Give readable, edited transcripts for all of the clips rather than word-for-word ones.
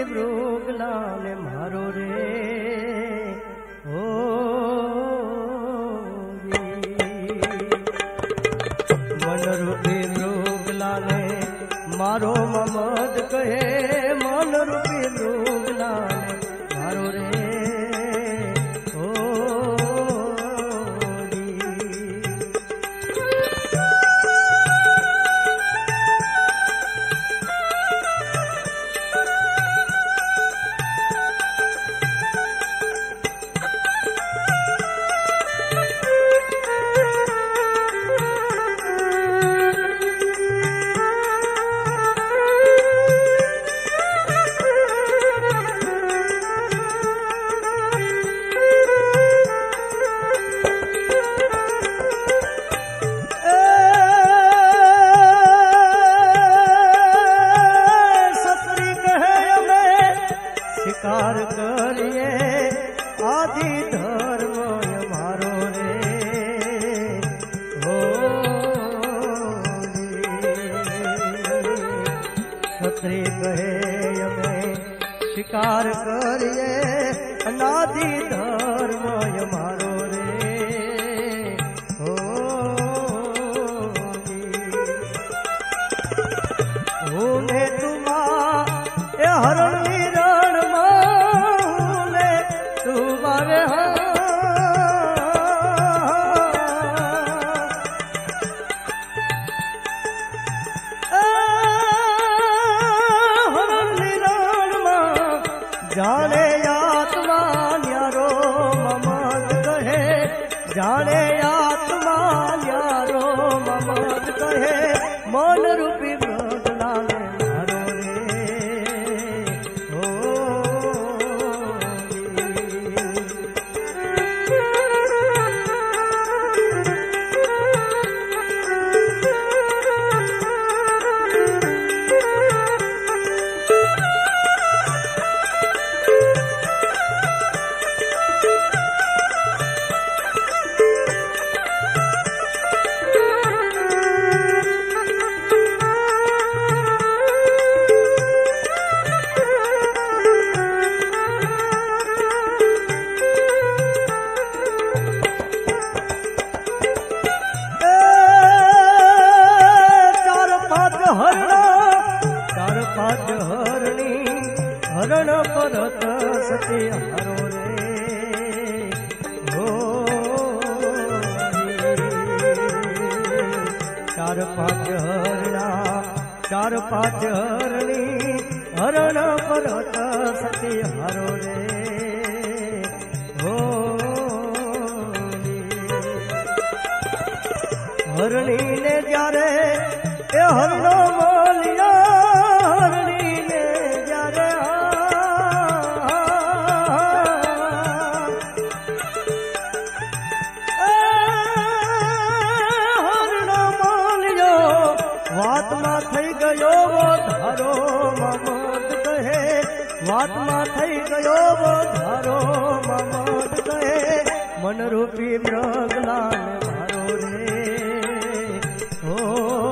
મૃગલા ને મારો રે ઓ મનરૂપી મૃગલા ને મારો મમદ કહે મનરૂપી મૃગલા ને મારો રે शिकार करिए आदि धर्म मारो रे हो क्षत्रिय कहे अमे शिकार करिए अनादि धर्म मारो रे हो ने तुमा ए हरण जाने आत्मा न्यारो ममद कहे जाने आत्मा न्यारो ममद कहे मन रूपी मृगला ने मारो रे हो हरण परत सती हारो रे हो चार पांच हरणा चार पांच हरणी हरण परत सती हारो रे हो हरणी ने जारे ए हरणो मोलिया हरणी ने जारे वात में थई गयो वो धारो ममद कहे वात में थई गयो वो धारो ममद कहे मन रूपी मृगला ने मारो रे हो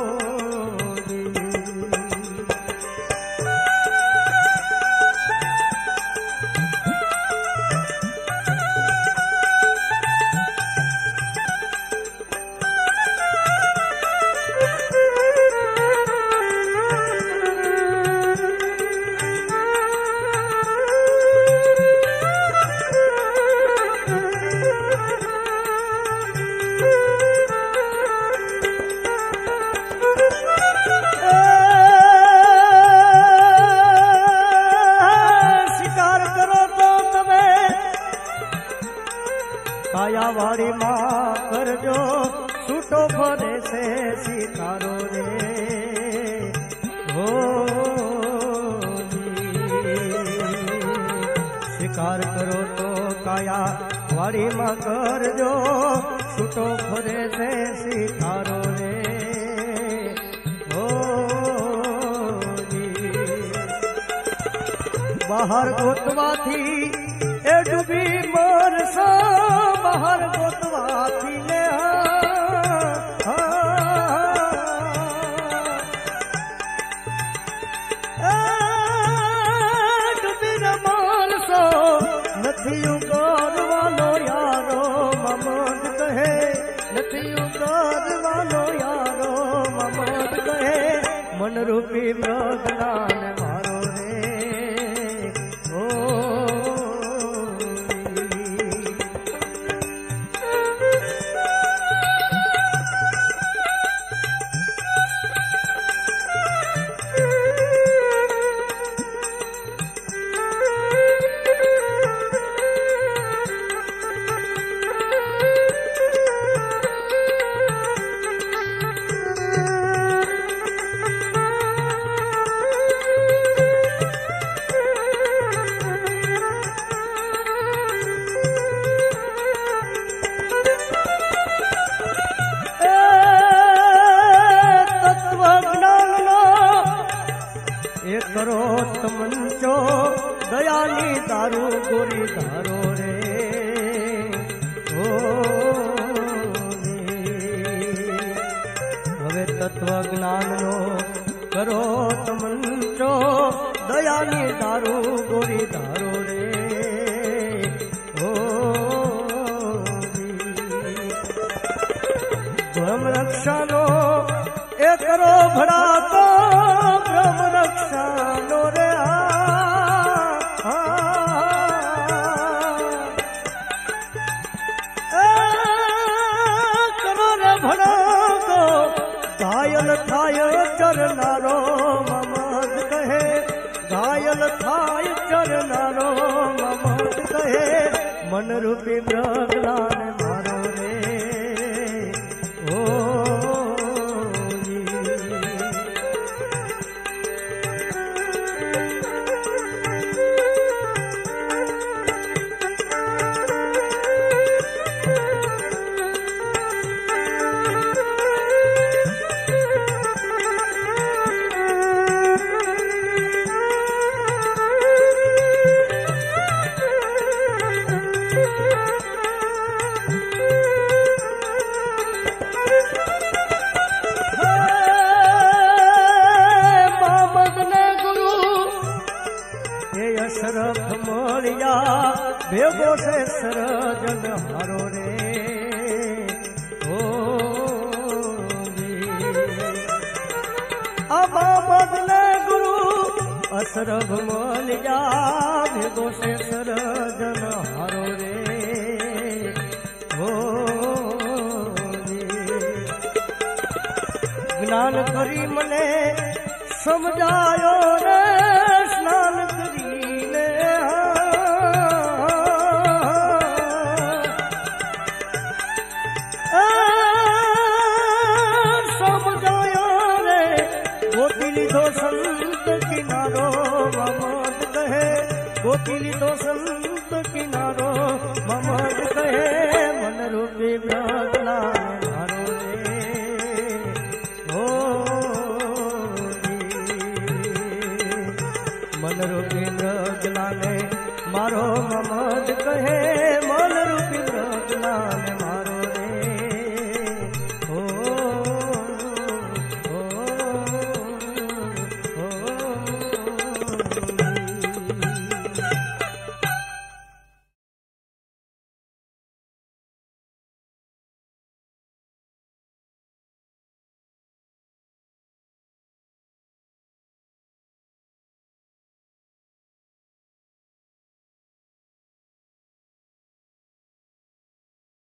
काया वाड़ी माँ करजो छूटो फरे से शिकारो रे हो शिकार करो तो काया वाड़ी माँ करजो छूटो फरे से शिकारो रे हो बाहर गोतवा थी ए डूबी मोरसा बाहर गोतवा थी ने रूपी मृगलान मारो रे ओ करो तमंचो दयानी दारू गोरी धारो रे ओ हवे तत्व ज्ञान नो करो तमंचो दयानी दारू गोरी धारो रे ओ ब्रह्म रक्षा नो ए करो भड़ा तो ब्रह्म रक्षा नो रे करो रे भड़ा को घायल थाय चरनारो ममद कहे घायल थाय चरनारो ममद कहे मन रूपी मृगलान मारो रे ओ शरफ मोलिया भेगो से सरजन हारो रे ओ अबा बदले गुरु असरफ मोलिया भेगो से सरजन हारो रे ओ ज्ञान करी मने समझायो रे स्नान करी संत किनारो ममद कहे गोपिली तो संत किनारो ममद कहे मन रूपी मृगलान मारो रे ओ मन रूपी मृगलान मारो ममद कहे मन रूपी मृगलान